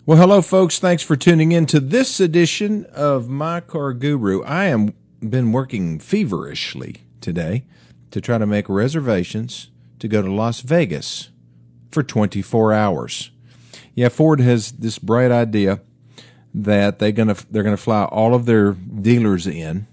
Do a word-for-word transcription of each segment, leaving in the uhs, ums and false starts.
Well, hello, folks. Thanks for tuning in to this edition of My Car Guru. I am been working feverishly today to try to make reservations to go to Las Vegas for twenty-four hours. Yeah, Ford has this bright idea that they're gonna they're gonna fly all of their dealers in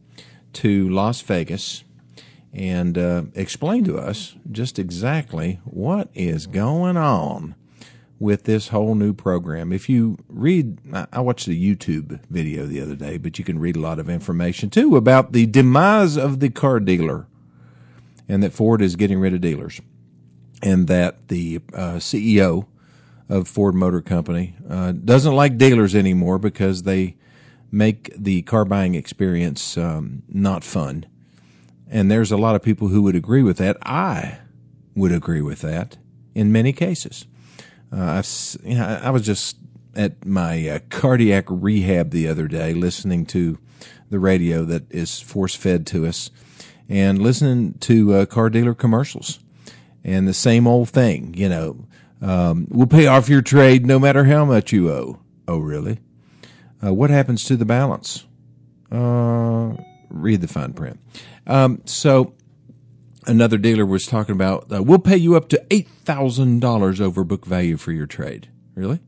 to Las Vegas and uh, explain to us just exactly what is going on with this whole new program. If you read, I watched a YouTube video the other day, but you can read a lot of information too about the demise of the car dealer and that Ford is getting rid of dealers and that the uh, C E O of Ford Motor Company uh, doesn't like dealers anymore because they make the car buying experience um, not fun. And there's a lot of people who would agree with that. I would agree with that in many cases. Uh, I've, you know, I was just at my uh, cardiac rehab the other day listening to the radio that is force-fed to us and listening to uh, car dealer commercials. And the same old thing, you know, um, we'll pay off your trade no matter how much you owe. Oh, really? Uh, what happens to the balance? Uh, read the fine print. Um, so... Another dealer was talking about, uh, we'll pay you up to eight thousand dollars over book value for your trade. Really?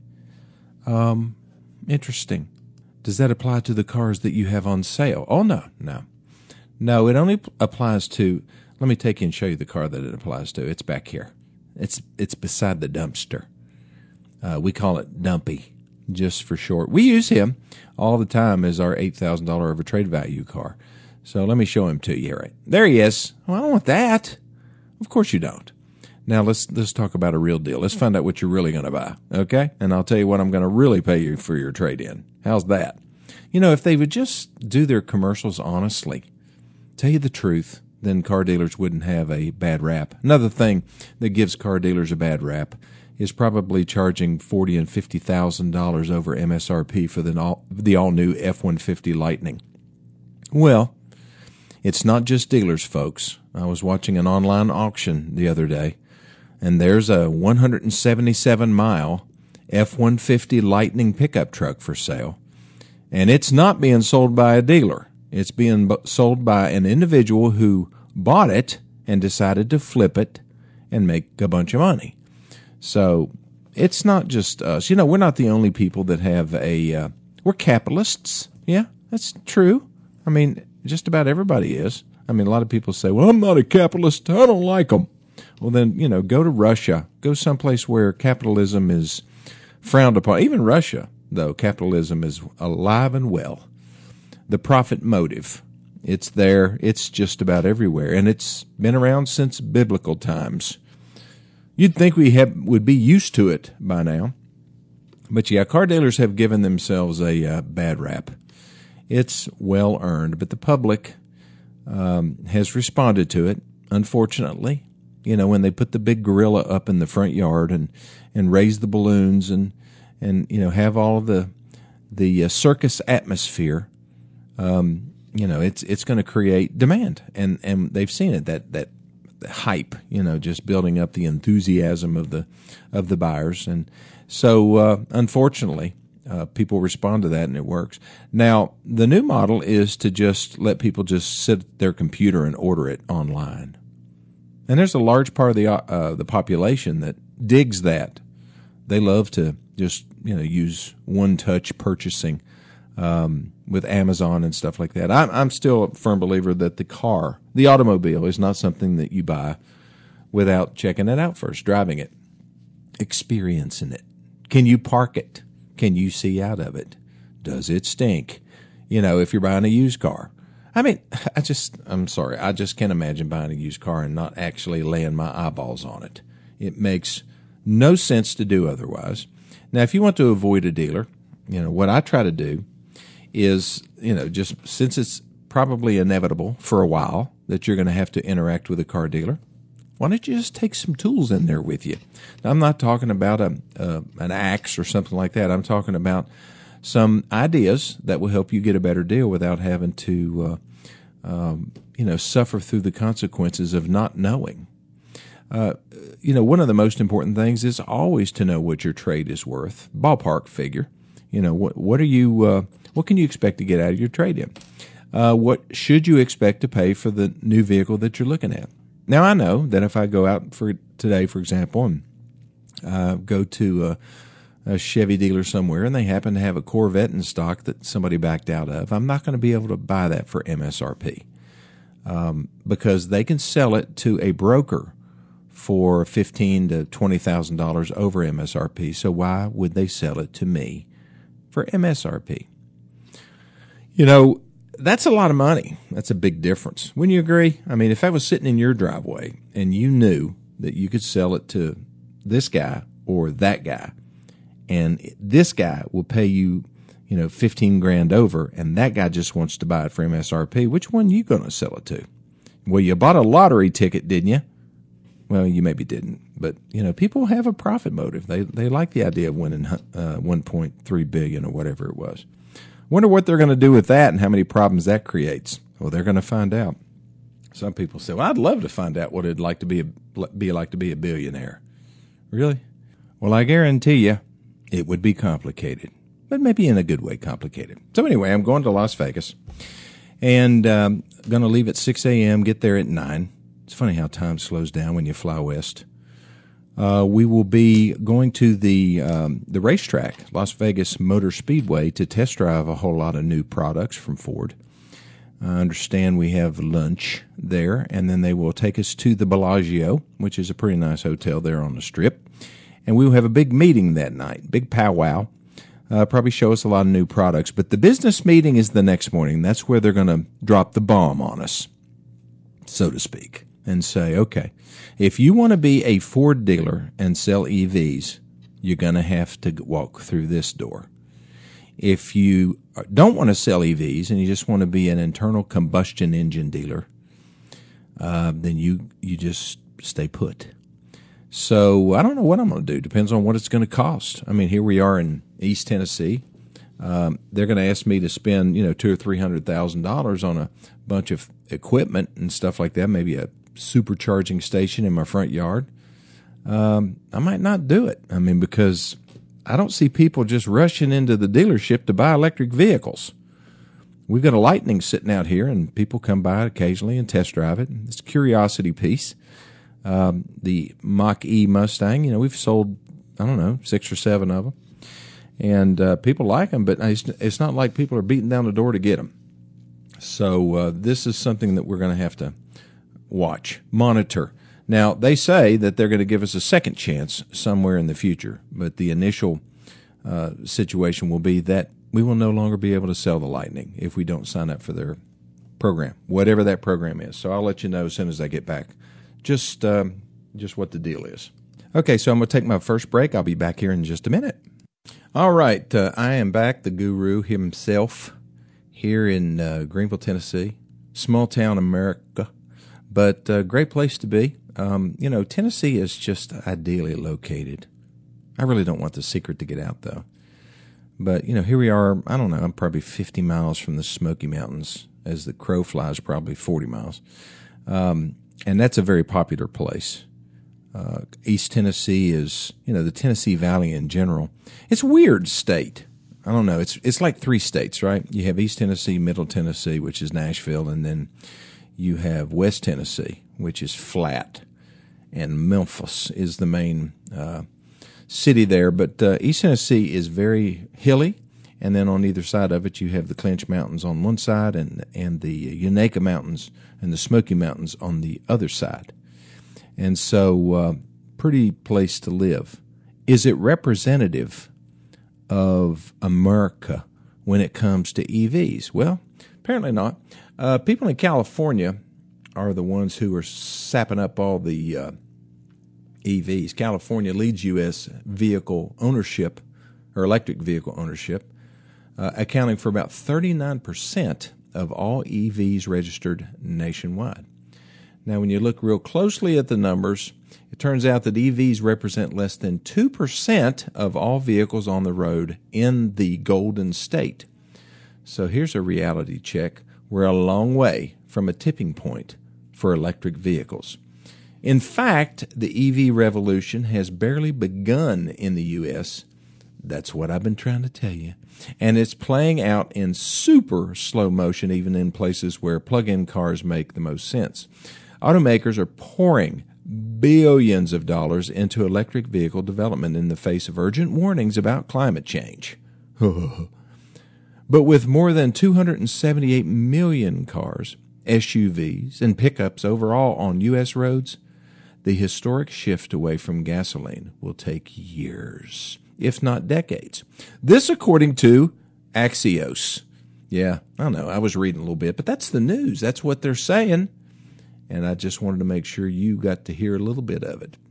Um, interesting. Does that apply to the cars that you have on sale? Oh, no, no. No, it only p- applies to, let me take you and show you the car that it applies to. It's back here. It's it's beside the dumpster. Uh, we call it Dumpy, just for short. We use him all the time as our eight thousand dollars over trade value car. So let me show him to you. Right there he is. Well, I don't want that. Of course you don't. Now let's let's talk about a real deal. Let's find out what you're really going to buy, okay? And I'll tell you what I'm going to really pay you for your trade-in. How's that? You know, if they would just do their commercials honestly, tell you the truth, then car dealers wouldn't have a bad rap. Another thing that gives car dealers a bad rap is probably charging forty and fifty thousand dollars over M S R P for the all the all new F one fifty Lightning. Well, it's not just dealers, folks. I was watching an online auction the other day, and there's a one hundred seventy-seven mile F one fifty Lightning pickup truck for sale, and it's not being sold by a dealer. It's being sold by an individual who bought it and decided to flip it and make a bunch of money. So it's not just us. You know, we're not the only people that have a uh, – we're capitalists. Yeah, that's true. I mean – just about everybody is. I mean, a lot of people say, well, I'm not a capitalist. I don't like them. Well, then, you know, go to Russia. Go someplace where capitalism is frowned upon. Even Russia, though, capitalism is alive and well. The profit motive, it's there. It's just about everywhere. And it's been around since biblical times. You'd think we have, would be used to it by now. But, yeah, car dealers have given themselves a uh, bad rap. It's well earned, but the public um, has responded to it, unfortunately. You know, when they put the big gorilla up in the front yard and, and raise the balloons and, and, you know, have all of the the uh, circus atmosphere, um, you know, it's it's going to create demand. And, and they've seen it, that that hype, you know, just building up the enthusiasm of the of the buyers. And so, uh, unfortunately, Uh, people respond to that, and it works. Now, the new model is to just let people just sit at their computer and order it online. And there's a large part of the uh, the population that digs that. They love to just, you know, use one-touch purchasing um, with Amazon and stuff like that. I'm, I'm still a firm believer that the car, the automobile, is not something that you buy without checking it out first, driving it, experiencing it. Can you park it? Can you see out of it? Does it stink? You know, if you're buying a used car. I mean, I just, I'm sorry, I just can't imagine buying a used car and not actually laying my eyeballs on it. It makes no sense to do otherwise. Now, if you want to avoid a dealer, you know, what I try to do is, you know, just since it's probably inevitable for a while that you're going to have to interact with a car dealer, why don't you just take some tools in there with you? Now, I'm not talking about a, uh, an axe or something like that. I'm talking about some ideas that will help you get a better deal without having to, uh, um, you know, suffer through the consequences of not knowing. Uh, you know, one of the most important things is always to know what your trade is worth, ballpark figure. You know, what what are you, uh, what can you expect to get out of your trade-in? Uh, what should you expect to pay for the new vehicle that you're looking at? Now, I know that if I go out for today, for example, and uh, go to a, a Chevy dealer somewhere and they happen to have a Corvette in stock that somebody backed out of, I'm not going to be able to buy that for M S R P um, because they can sell it to a broker for fifteen thousand to twenty thousand dollars over M S R P. So why would they sell it to me for M S R P? You know, that's a lot of money. That's a big difference. Wouldn't you agree? I mean, if I was sitting in your driveway and you knew that you could sell it to this guy or that guy, and this guy will pay you, you know, fifteen grand over, and that guy just wants to buy it for M S R P, which one are you going to sell it to? Well, you bought a lottery ticket, didn't you? Well, you maybe didn't, but you know, people have a profit motive. They they like the idea of winning uh, one point three billion or whatever it was. Wonder what they're going to do with that and how many problems that creates. Well, they're going to find out. Some people say, "Well, I'd love to find out what it'd like to be a, be like to be a billionaire." Really? Well, I guarantee you, it would be complicated, but maybe in a good way, complicated. So anyway, I'm going to Las Vegas, and um, going to leave at six a.m. Get there at nine. It's funny how time slows down when you fly west. Uh, we will be going to the um, the racetrack, Las Vegas Motor Speedway, to test drive a whole lot of new products from Ford. I understand we have lunch there, and then they will take us to the Bellagio, which is a pretty nice hotel there on the Strip. And we will have a big meeting that night, big powwow. Uh, probably show us a lot of new products. But the business meeting is the next morning. That's where they're going to drop the bomb on us, so to speak, and say, okay, if you want to be a Ford dealer and sell E Vs, you're going to have to walk through this door. If you don't want to sell E Vs and you just want to be an internal combustion engine dealer, uh, then you you just stay put. So I don't know what I'm going to do. Depends on what it's going to cost. I mean, here we are in East Tennessee. Um, they're going to ask me to spend, you know, two or three hundred thousand dollars on a bunch of equipment and stuff like that. Maybe a supercharging station in my front yard. Um, I might not do it. I mean, because I don't see people just rushing into the dealership to buy electric vehicles. We've got a Lightning sitting out here, and people come by occasionally and test drive it. It's a curiosity piece. Um, the Mach-E Mustang, you know, we've sold, I don't know, six or seven of them. And uh, people like them, but it's, it's not like people are beating down the door to get them. So uh, this is something that we're going to have to watch, monitor. Now, they say that they're going to give us a second chance somewhere in the future, but the initial uh, situation will be that we will no longer be able to sell the Lightning if we don't sign up for their program, whatever that program is. So I'll let you know as soon as I get back just um, just what the deal is. Okay, so I'm going to take my first break. I'll be back here in just a minute. All right, uh, I am back, the guru himself, here in uh, Greenville, Tennessee, small town America, but a uh, great place to be. Um, you know, Tennessee is just ideally located. I really don't want the secret to get out, though. But, you know, here we are, I don't know, I'm probably fifty miles from the Smoky Mountains, as the crow flies, probably forty miles. Um, and that's a very popular place. Uh, East Tennessee is, you know, the Tennessee Valley in general. It's a weird state. I don't know. It's it's like three states, right? You have East Tennessee, Middle Tennessee, which is Nashville, and then you have West Tennessee, which is flat, and Memphis is the main uh, city there. But uh, East Tennessee is very hilly, and then on either side of it, you have the Clinch Mountains on one side and and the Unaka Mountains and the Smoky Mountains on the other side. And so, uh, pretty place to live. Is it representative of America when it comes to E Vs? Well, apparently not. Uh, people in California are the ones who are sapping up all the uh, E Vs. California leads U S vehicle ownership, or electric vehicle ownership, uh, accounting for about thirty-nine percent of all E Vs registered nationwide. Now, when you look real closely at the numbers, it turns out that E Vs represent less than two percent of all vehicles on the road in the Golden State. So here's a reality check. We're a long way from a tipping point for electric vehicles. In fact, the E V revolution has barely begun in the U S. That's what I've been trying to tell you. And it's playing out in super slow motion, even in places where plug-in cars make the most sense. Automakers are pouring billions of dollars into electric vehicle development in the face of urgent warnings about climate change. But with more than two hundred seventy-eight million cars, S U Vs, and pickups overall on U S roads, the historic shift away from gasoline will take years, if not decades. This according to Axios. Yeah, I don't know. I was reading a little bit, but that's the news. That's what they're saying. And I just wanted to make sure you got to hear a little bit of it.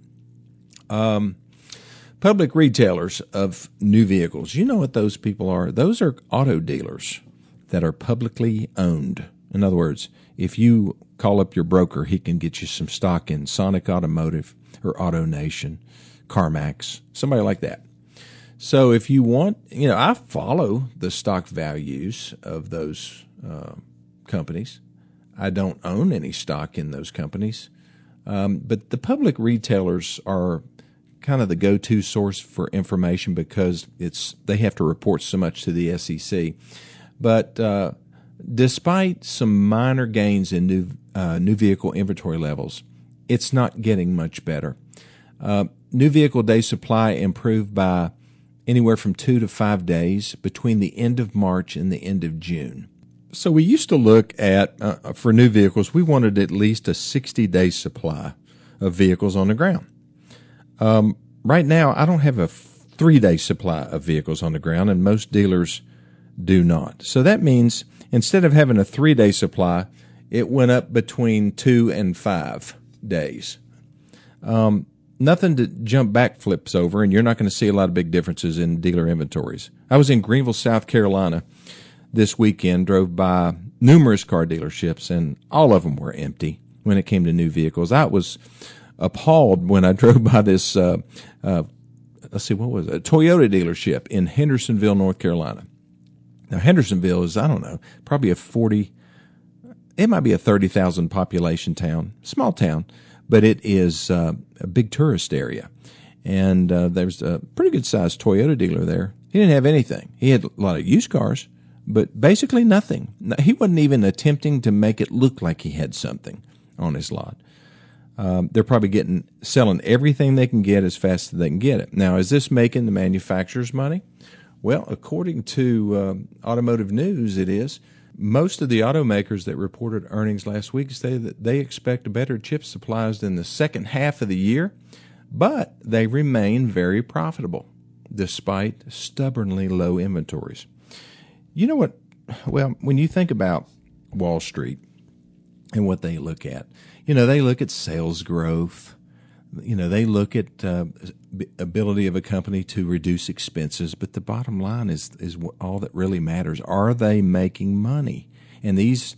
Um, public retailers of new vehicles. You know what those people are? Those are auto dealers that are publicly owned. In other words, if you call up your broker, he can get you some stock in Sonic Automotive or AutoNation, CarMax, somebody like that. So if you want, you know, I follow the stock values of those uh, companies. I don't own any stock in those companies. Um, but the public retailers are kind of the go-to source for information because it's they have to report so much to the S E C. But uh, despite some minor gains in new uh, new vehicle inventory levels, it's not getting much better. Uh, new vehicle day supply improved by anywhere from two to five days between the end of March and the end of June. So we used to look at, uh, for new vehicles, we wanted at least a sixty-day supply of vehicles on the ground. Um, right now, I don't have a three-day supply of vehicles on the ground, and most dealers do not. So that means instead of having a three-day supply, it went up between two and five days. Um, nothing to jump back flips over, and you're not going to see a lot of big differences in dealer inventories. I was in Greenville, South Carolina this weekend, drove by numerous car dealerships, and all of them were empty when it came to new vehicles. I was appalled when I drove by this, uh, uh, let's see, what was it? A Toyota dealership in Hendersonville, North Carolina. Now, Hendersonville is, I don't know, probably a forty, it might be a thirty thousand population town, small town, but it is uh, a big tourist area. And uh, there's a pretty good-sized Toyota dealer there. He didn't have anything. He had a lot of used cars, but basically nothing. He wasn't even attempting to make it look like he had something on his lot. Um, they're probably getting selling everything they can get as fast as they can get it. Now, is this making the manufacturers money? Well, according to uh, Automotive News, it is. Most of the automakers that reported earnings last week say that they expect better chip supplies in the second half of the year, but they remain very profitable despite stubbornly low inventories. You know what? Well, when you think about Wall Street and what they look at, you know, they look at sales growth. You know, they look at uh, ability of a company to reduce expenses, but the bottom line is is all that really matters. Are they making money? And these,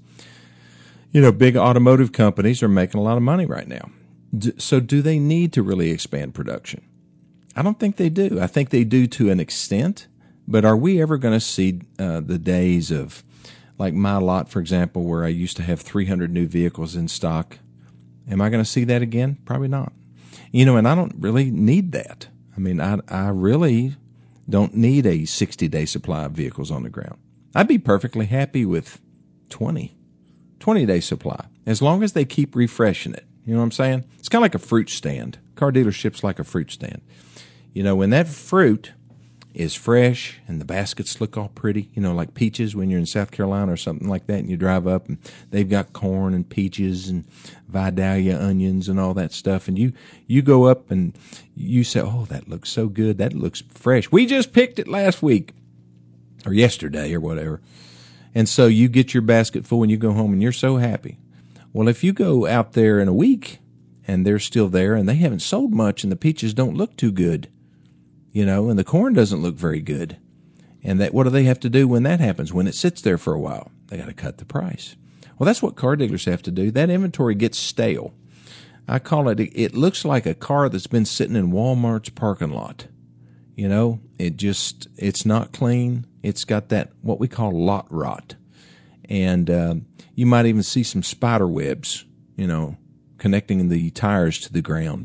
you know, big automotive companies are making a lot of money right now. Do, so do they need to really expand production? I don't think they do. I think they do to an extent, but are we ever going to see uh, the days of, like my lot, for example, where I used to have three hundred new vehicles in stock? Am I going to see that again? Probably not. You know, and I don't really need that. I mean, I I really don't need a sixty-day supply of vehicles on the ground. I'd be perfectly happy with twenty, twenty-day supply, as long as they keep refreshing it. You know what I'm saying? It's kind of like a fruit stand. Car dealership's like a fruit stand. You know, when that fruit is fresh and the baskets look all pretty, you know, like peaches when you're in South Carolina or something like that, and you drive up and they've got corn and peaches and Vidalia onions and all that stuff, and you you go up and you say, oh, that looks so good, that looks fresh, we just picked it last week or yesterday or whatever. And so you get your basket full and you go home and you're so happy. Well, if you go out there in a week and they're still there and they haven't sold much and the peaches don't look too good, you know, and the corn doesn't look very good. And that, what do they have to do when that happens? When it sits there for a while, they got to cut the price. Well, that's what car dealers have to do. That inventory gets stale. I call it, it looks like a car that's been sitting in Walmart's parking lot. You know, it just, it's not clean. It's got that, what we call lot rot. And um, you might even see some spider webs, you know, connecting the tires to the ground.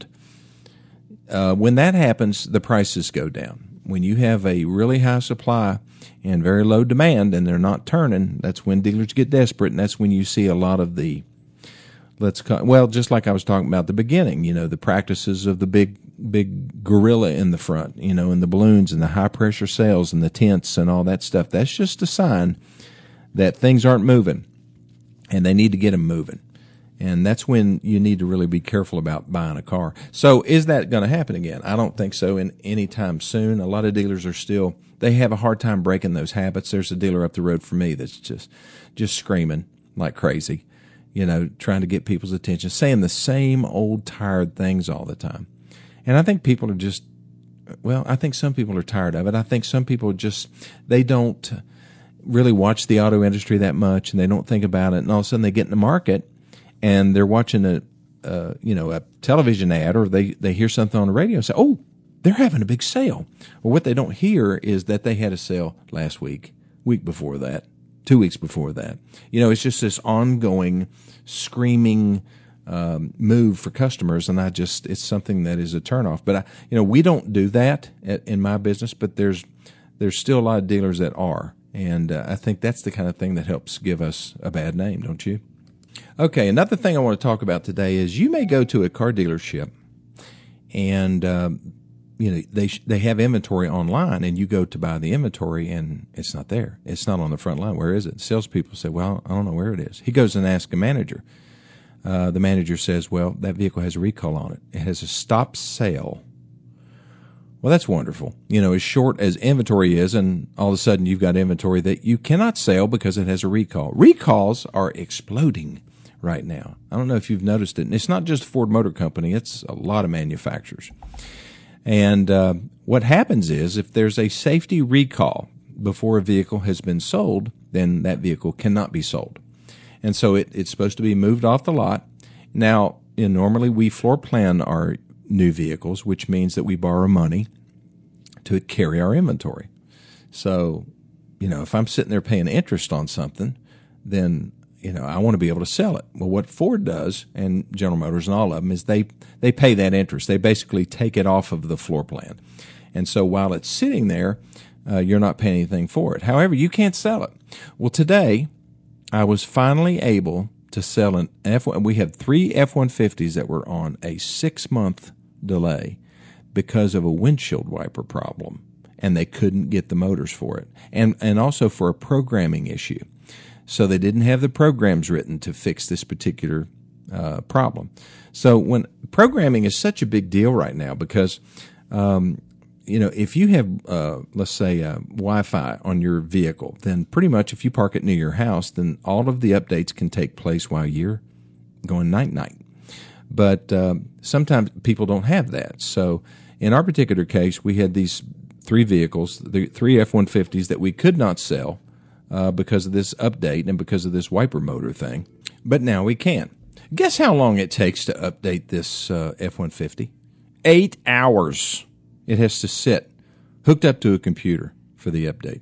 Uh, when that happens, the prices go down. When you have a really high supply and very low demand and they're not turning, that's when dealers get desperate, and that's when you see a lot of the, let's call, well, just like I was talking about at the beginning, you know, the practices of the big, big gorilla in the front, you know, and the balloons and the high-pressure sales and the tents and all that stuff. That's just a sign that things aren't moving, and they need to get them moving. And that's when you need to really be careful about buying a car. So is that going to happen again? I don't think so in any time soon. A lot of dealers are still, they have a hard time breaking those habits. There's a dealer up the road from me that's just just screaming like crazy, you know, trying to get people's attention, saying the same old tired things all the time. And I think people are just, well, I think some people are tired of it. I think some people just, they don't really watch the auto industry that much, and they don't think about it. And all of a sudden they get in the market, and they're watching a, uh, you know, a television ad, or they, they hear something on the radio and say, oh, they're having a big sale. Well, what they don't hear is that they had a sale last week, week before that, two weeks before that. You know, it's just this ongoing screaming um, move for customers, and I just, it's something that is a turnoff. But, I, you know, we don't do that at, in my business, but there's there's still a lot of dealers that are. And uh, I think that's the kind of thing that helps give us a bad name, don't you? Okay, another thing I want to talk about today is you may go to a car dealership and, um, you know, they they have inventory online, and you go to buy the inventory and it's not there. It's not on the front line. Where is it? Salespeople say, well, I don't know where it is. He goes and asks a manager. Uh, the manager says, well, that vehicle has a recall on it. It has a stop sale. Well, that's wonderful. You know, as short as inventory is, and all of a sudden you've got inventory that you cannot sell because it has a recall. Recalls are exploding right now. I don't know if you've noticed it. And it's not just Ford Motor Company. It's a lot of manufacturers. And uh, what happens is if there's a safety recall before a vehicle has been sold, then that vehicle cannot be sold. And so it, it's supposed to be moved off the lot. Now, you know, normally we floor plan our new vehicles, which means that we borrow money to carry our inventory. So, you know, if I'm sitting there paying interest on something, then, you know, I want to be able to sell it. Well, what Ford does, and General Motors and all of them, is they, they pay that interest. They basically take it off of the floor plan. And so while it's sitting there, uh, you're not paying anything for it. However, you can't sell it. Well, today I was finally able to sell an F one. We had three F one fifties that were on a six-month delay because of a windshield wiper problem, and they couldn't get the motors for it, and and also for a programming issue. So they didn't have the programs written to fix this particular uh, problem. So when programming is such a big deal right now, because um, you know, if you have uh, let's say uh, Wi-Fi on your vehicle, then pretty much if you park it near your house, then all of the updates can take place while you're going night night. But um, sometimes people don't have that. So in our particular case, we had these three vehicles, the three F one fifties that we could not sell uh, because of this update and because of this wiper motor thing. But now we can. Guess how long it takes to update this uh, F one fifty? Eight hours. It has to sit hooked up to a computer for the update.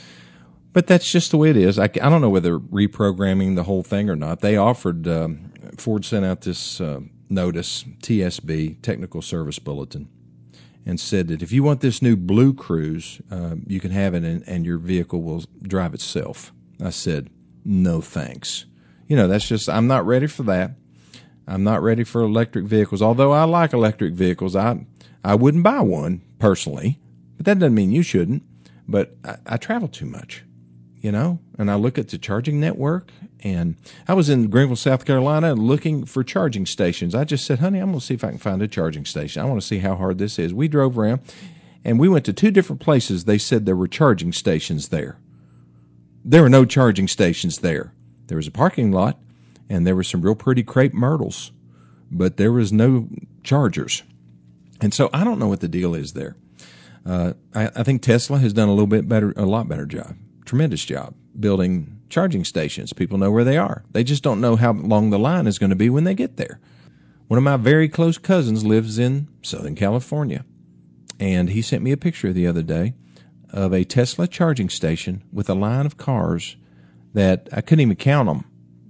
But that's just the way it is. I, I don't know whether reprogramming the whole thing or not. They offered, um, Ford sent out this uh, notice, T S B, Technical Service Bulletin, and said that if you want this new Blue Cruise, uh, you can have it and, and your vehicle will drive itself. I said, no thanks. You know, that's just, I'm not ready for that. I'm not ready for electric vehicles. Although I like electric vehicles, I I wouldn't buy one personally, but that doesn't mean you shouldn't. But I, I travel too much, you know, and I look at the charging network, and I was in Greenville, South Carolina looking for charging stations. I just said, honey, I'm going to see if I can find a charging station. I want to see how hard this is. We drove around, and we went to two different places. They said there were charging stations there. There were no charging stations there. There was a parking lot, and there were some real pretty crepe myrtles, but there was no chargers. And so I don't know what the deal is there. Uh, I, I think Tesla has done a little bit better, a lot better job, tremendous job building charging stations. People know where they are. They just don't know how long the line is going to be when they get there. One of my very close cousins lives in Southern California, and he sent me a picture the other day of a Tesla charging station with a line of cars that I couldn't even count them.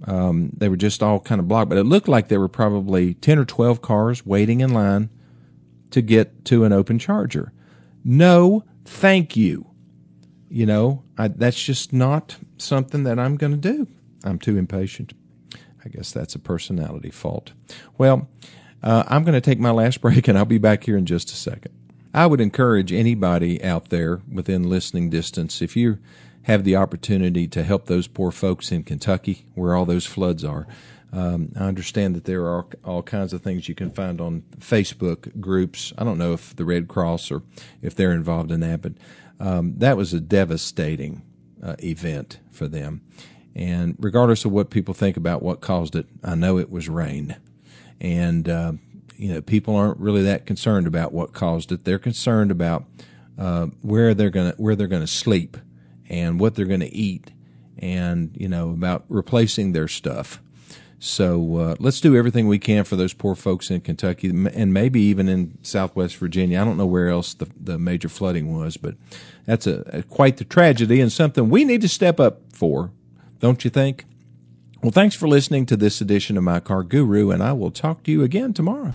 Um, they were just all kind of blocked, but it looked like there were probably ten or twelve cars waiting in line to get to an open charger. No, thank you. You know, I, that's just not something that I'm going to do. I'm too impatient. I guess that's a personality fault. Well, uh, I'm going to take my last break, and I'll be back here in just a second. I would encourage anybody out there within listening distance, if you have the opportunity to help those poor folks in Kentucky where all those floods are. Um, I understand that there are all kinds of things you can find on Facebook groups. I don't know if the Red Cross or if they're involved in that, but um, that was a devastating uh, event for them. And regardless of what people think about what caused it, I know it was rain. And, uh, you know, people aren't really that concerned about what caused it. They're concerned about uh, where they're gonna where they're gonna sleep and what they're gonna eat, and you know about replacing their stuff. So uh, let's do everything we can for those poor folks in Kentucky and maybe even in Southwest Virginia. I don't know where else the, the major flooding was, but that's a, a quite the tragedy and something we need to step up for, don't you think? Well, thanks for listening to this edition of My Car Guru, and I will talk to you again tomorrow.